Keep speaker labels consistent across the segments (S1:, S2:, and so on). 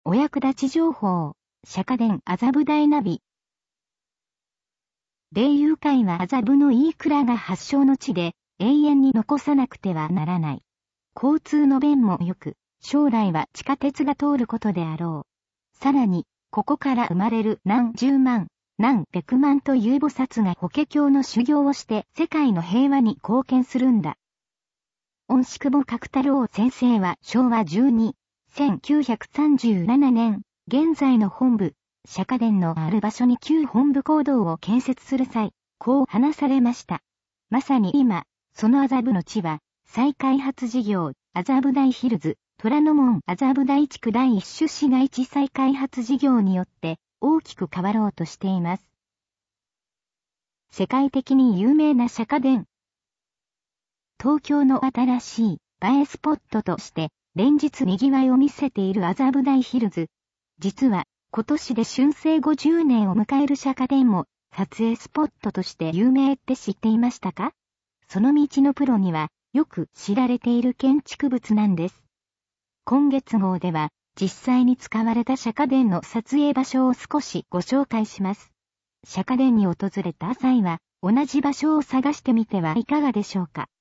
S1: お役立ち情報、釈迦殿麻布台ナビ。霊友会は麻布の飯倉が発祥の地で、永遠に残さなくてはならない。交通の便も良く、将来は地下鉄が通ることであろう。さらに、ここから生まれる何十万、何百万という菩薩が法華経の修行をして世界の平和に貢献するんだ。恩師久保角太郎先生は昭和12、1937年、現在の本部、釈迦殿のある場所に旧本部講堂を建設する際、こう話されました。まさに今、その麻布の地は、再開発事業、麻布台ヒルズ、虎ノ門麻布台地区第一種市街地再開発事業によって大きく変わろうとしています。世界的に有名な釈迦殿。東京の新しい映えスポットとして連日賑わいを見せている麻布台ヒルズ。実は今年で春征50年を迎える釈迦殿も撮影スポットとして有名って知っていましたか？その道のプロにはよく知られている建築物なんです。今月号では実際に使われた釈迦殿の撮影場所を少しご紹介します。釈迦殿に訪れた際は同じ場所を探してみてはいかがでしょうか。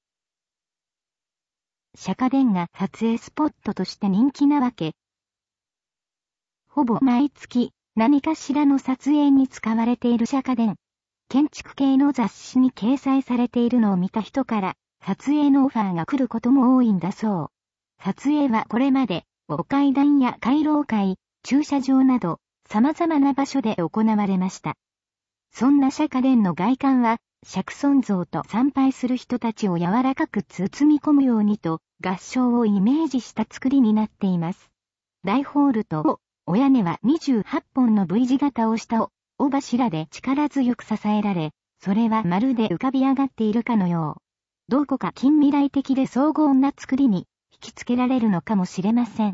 S1: 釈迦殿が撮影スポットとして人気なわけ。ほぼ毎月何かしらの撮影に使われている釈迦殿。建築系の雑誌に掲載されているのを見た人から撮影のオファーが来ることも多いんだそう。撮影はこれまでお階段や回廊会、駐車場など様々な場所で行われました。そんな釈迦殿の外観は釈尊像と参拝する人たちを柔らかく包み込むようにと合掌をイメージした作りになっています。大ホールとお屋根は28本の V 字型をした尾柱で力強く支えられ、それはまるで浮かび上がっているかのよう。どこか近未来的で荘厳な作りに引きつけられるのかもしれません。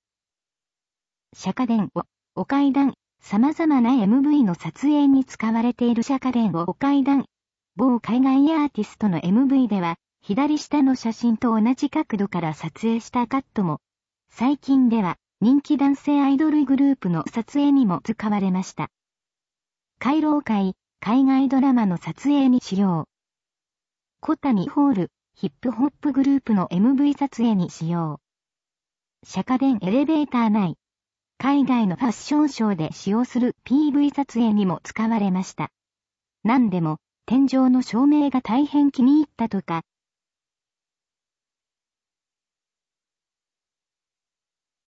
S1: 釈迦殿お階段、様々な MV の撮影に使われている釈迦殿お階段。某海外アーティストの MV では、左下の写真と同じ角度から撮影したカットも、最近では人気男性アイドルグループの撮影にも使われました。回廊会、海外ドラマの撮影に使用。小谷ホール、ヒップホップグループの MV 撮影に使用。釈迦殿エレベーター内。海外のファッションショーで使用する PV 撮影にも使われました。何でも、天井の照明が大変気に入ったとか、